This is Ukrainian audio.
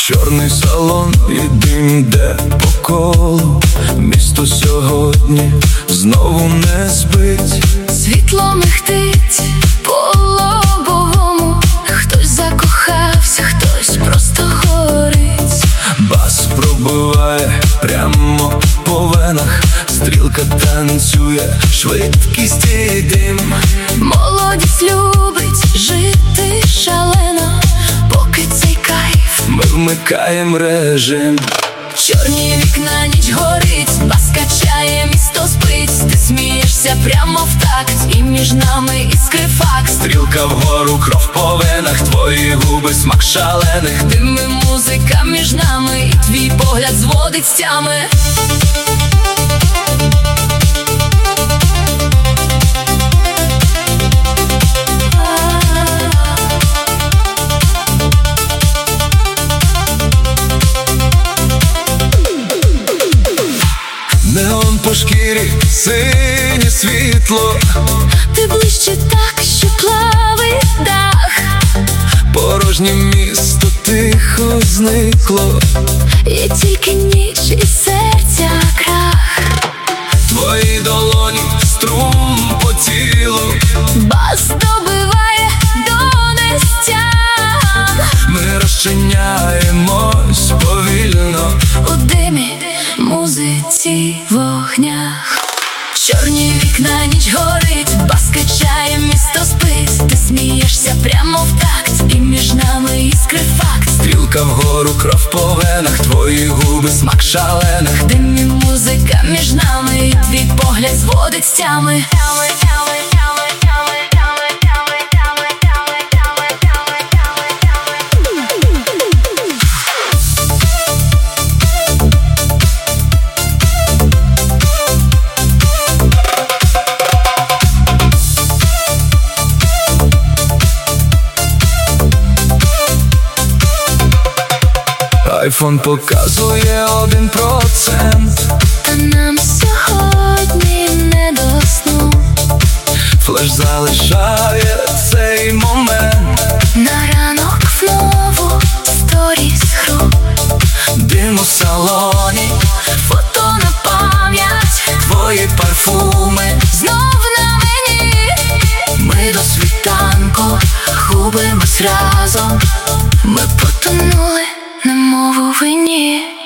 Чорний салон і дим йде по колу. Місто сьогодні знову не спить. Світло михтить по лобовому. Хтось закохався, хтось просто горить. Бас пробиває прямо по венах. Стрілка танцює, швидкість і дим. Молодість любить жити шалено, поки цей кайф ми вмикаєм режим. Чорні вікна, ніч горить, бас качає, місто спить. Ти смієшся прямо в такт, і між нами іскри факт. Стрілка вгору, кров по венах, твої губи, смак шалених. Дим і музика між нами, і твій погляд зводить з тями. Неон по шкірі, синє світло. Ти ближче так, що плавить дах. Порожнє місто тихо зникло. Є тільки ніч і серця крах. Твої долоні, струм по тілу. Бас добиває до нестян. Ми розчиняємось повільно У димі, музиці, вогнях. Чорні вікна, ніч горить, бас качає, місто спить. Ти смієшся прямо в такт, і між нами іскри факт. Стрілка вгору, кров по венах, твої губи, смак шалених. Дим і музика між нами, і твій погляд зводить з тями. Айфон показує 1%. Та нам сьогодні не до сну. Флеш залишає цей момент. На ранок знову сторіс гру. Дим у салоні, Фото на пам'ять, твої парфуми. знов на мені. Ми до світанку Губимось разом. Ми потонули, немов у вині.